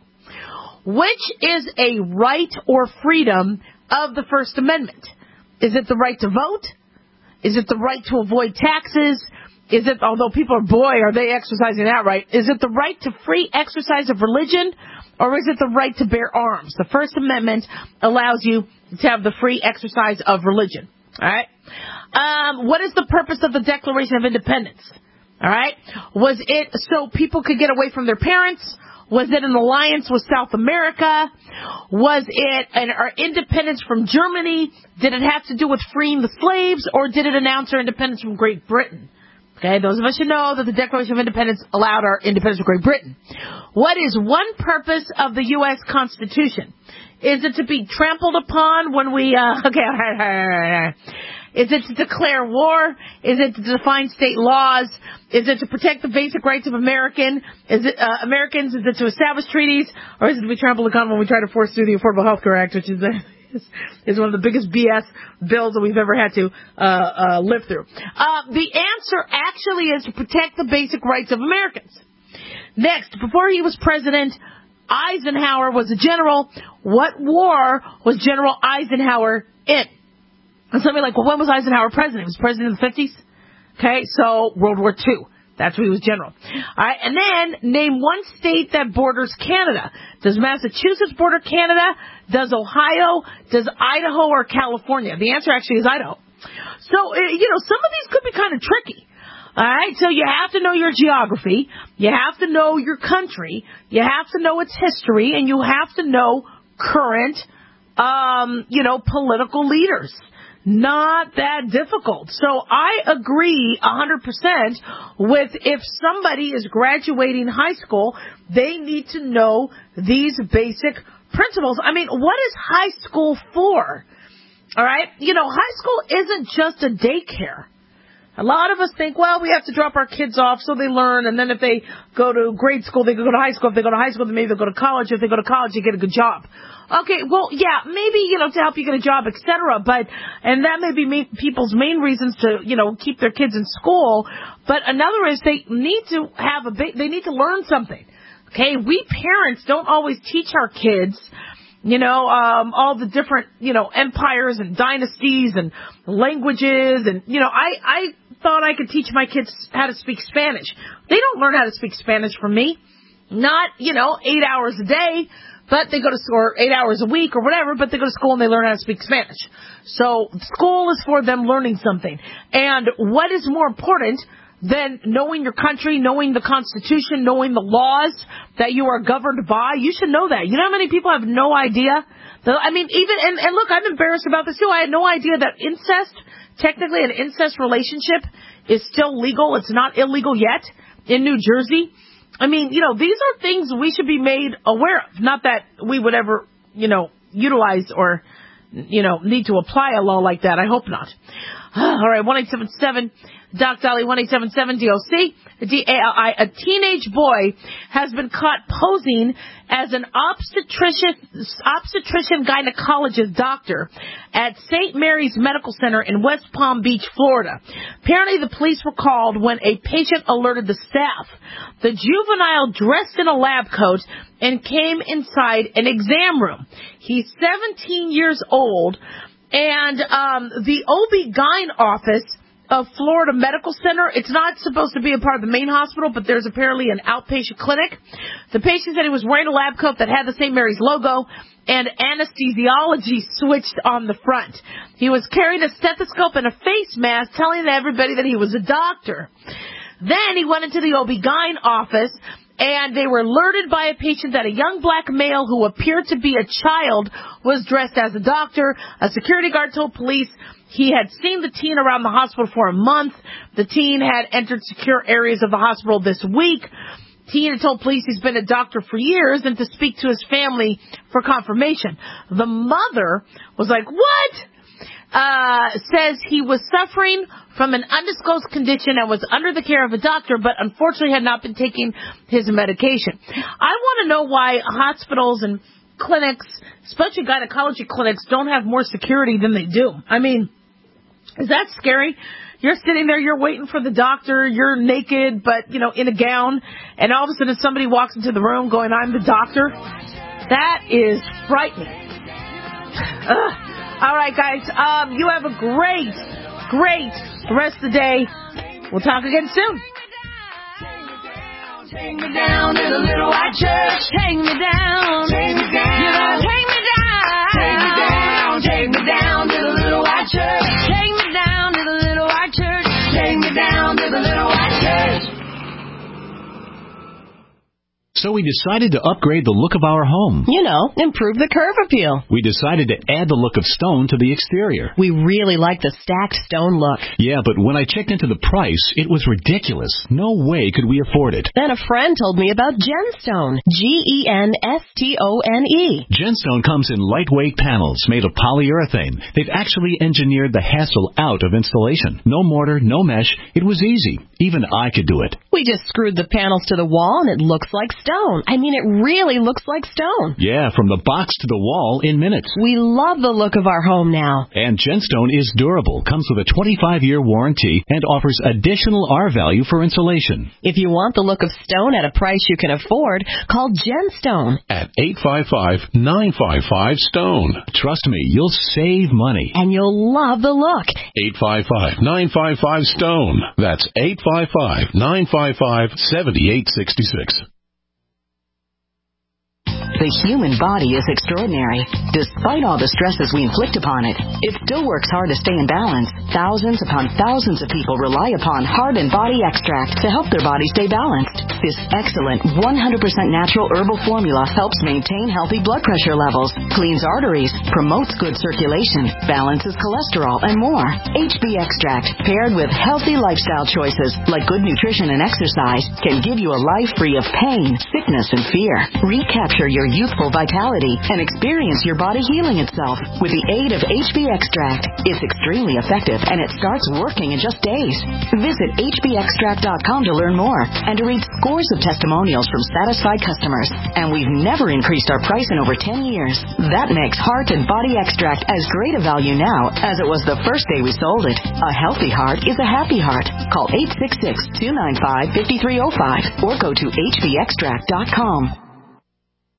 Which is a right or freedom of the First Amendment? Is it the right to vote? Is it the right to avoid taxes? Is it, although people are, boy, are they exercising that right? Is it the right to free exercise of religion? Or is it the right to bear arms? The First Amendment allows you to have the free exercise of religion. All right? What is the purpose of the Declaration of Independence? All right? Was it so people could get away from their parents? Was it an alliance with South America? Was it our independence from Germany? Did it have to do with freeing the slaves? Or did it announce our independence from Great Britain? Okay, those of us should know that the Declaration of Independence allowed our independence from Great Britain. What is one purpose of the U.S. Constitution? Is it to be trampled upon when we, Is it to declare war? Is it to define state laws? Is it to protect the basic rights of Americans? Is it to establish treaties? Or is it to be trampled upon when we try to force through the Affordable Health Care Act, which is one of the biggest BS bills that we've ever had to live through? The answer actually is to protect the basic rights of Americans. Next, before he was president, Eisenhower was a general. What war was General Eisenhower in? And somebody like, well, when was Eisenhower president? He was president in the 50s? Okay, so World War II. That's when he was general. All right, and then name one state that borders Canada. Does Massachusetts border Canada? Does Ohio? Does Idaho or California? The answer actually is Idaho. So, some of these could be kind of tricky. All right, so you have to know your geography. You have to know your country. You have to know its history, and you have to know current, political leaders. Not that difficult. So I agree 100% with if somebody is graduating high school, they need to know these basic principles. I mean, what is high school for? All right? High school isn't just a daycare. A lot of us think, well, we have to drop our kids off so they learn, and then if they go to grade school, they can go to high school. If they go to high school, then maybe they'll go to college. If they go to college, they get a good job. Okay, well, yeah, maybe, to help you get a job, etc. And that may be people's main reasons to, keep their kids in school. But another is they need to they need to learn something. Okay, we parents don't always teach our kids, all the different, empires and dynasties and languages. And, I thought I could teach my kids how to speak Spanish. They don't learn how to speak Spanish from me. Not, 8 hours a day, but they go to school, or 8 hours a week or whatever, but they go to school and they learn how to speak Spanish. So school is for them learning something. And what is more important than knowing your country, knowing the Constitution, knowing the laws that you are governed by? You should know that. You know how many people have no idea? And look, I'm embarrassed about this too. I had no idea that technically an incest relationship is still legal. It's not illegal yet in New Jersey. These are things we should be made aware of. Not that we would ever, utilize or, need to apply a law like that. I hope not. All right, 1-877 Doc Dolly, 1-877-DOC, DALI. A teenage boy has been caught posing as an obstetrician gynecologist doctor at St. Mary's Medical Center in West Palm Beach, Florida. Apparently the police were called when a patient alerted the staff. The juvenile dressed in a lab coat and came inside an exam room. He's 17 years old, and the OB-GYN office of Florida Medical Center, it's not supposed to be a part of the main hospital, but there's apparently an outpatient clinic. The patient said he was wearing a lab coat that had the St. Mary's logo and anesthesiology switched on the front. He was carrying a stethoscope and a face mask, telling everybody that he was a doctor. Then he went into the OB-GYN office, and they were alerted by a patient that a young black male who appeared to be a child was dressed as a doctor. A security guard told police he had seen the teen around the hospital for a month. The teen had entered secure areas of the hospital this week. Teen had told police he's been a doctor for years and to speak to his family for confirmation. The mother was like, what? Says he was suffering from an undisclosed condition and was under the care of a doctor, but unfortunately had not been taking his medication. I want to know why hospitals and clinics, especially gynecology clinics, don't have more security than they do. Is that scary? You're sitting there, you're waiting for the doctor, you're naked, but, in a gown, and all of a sudden somebody walks into the room going, I'm the doctor. That is frightening. All right, guys, you have a great rest of the day. We'll talk again soon. Take me down to the little white church. Take me down. Take me down. You're gonna take me down. Take me down. Take me down to the little white church. Take me down to the little white church. Take me down to the little white church. So we decided to upgrade the look of our home. You know, improve the curve appeal. We decided to add the look of stone to the exterior. We really like the stacked stone look. Yeah, but when I checked into the price, it was ridiculous. No way could we afford it. Then a friend told me about Genstone. Genstone. Genstone comes in lightweight panels made of polyurethane. They've actually engineered the hassle out of installation. No mortar, no mesh. It was easy. Even I could do it. We just screwed the panels to the wall and it looks like stone. I mean, it really looks like stone. Yeah, from the box to the wall in minutes. We love the look of our home now. And Genstone is durable, comes with a 25-year warranty, and offers additional R-value for insulation. If you want the look of stone at a price you can afford, call Genstone at 855-955-STONE. Trust me, you'll save money. And you'll love the look. 855-955-STONE. That's 855-955-7866. The human body is extraordinary. Despite all the stresses we inflict upon it, it still works hard to stay in balance. Thousands upon thousands of people rely upon Heart and Body Extract to help their body stay balanced. This excellent 100% natural herbal formula helps maintain healthy blood pressure levels, cleans arteries, promotes good circulation, balances cholesterol, and more. HB Extract, paired with healthy lifestyle choices like good nutrition and exercise, can give you a life free of pain, sickness, and fear. Recapture your youthful vitality and experience your body healing itself with the aid of HB Extract. It's extremely effective and it starts working in just days. Visit hbextract.com to learn more and to read scores of testimonials from satisfied customers. And we've never increased our price in over 10 years. That makes Heart and Body Extract as great a value now as it was the first day we sold it. A healthy heart is a happy heart. Call 866-295-5305 or go to hbextract.com.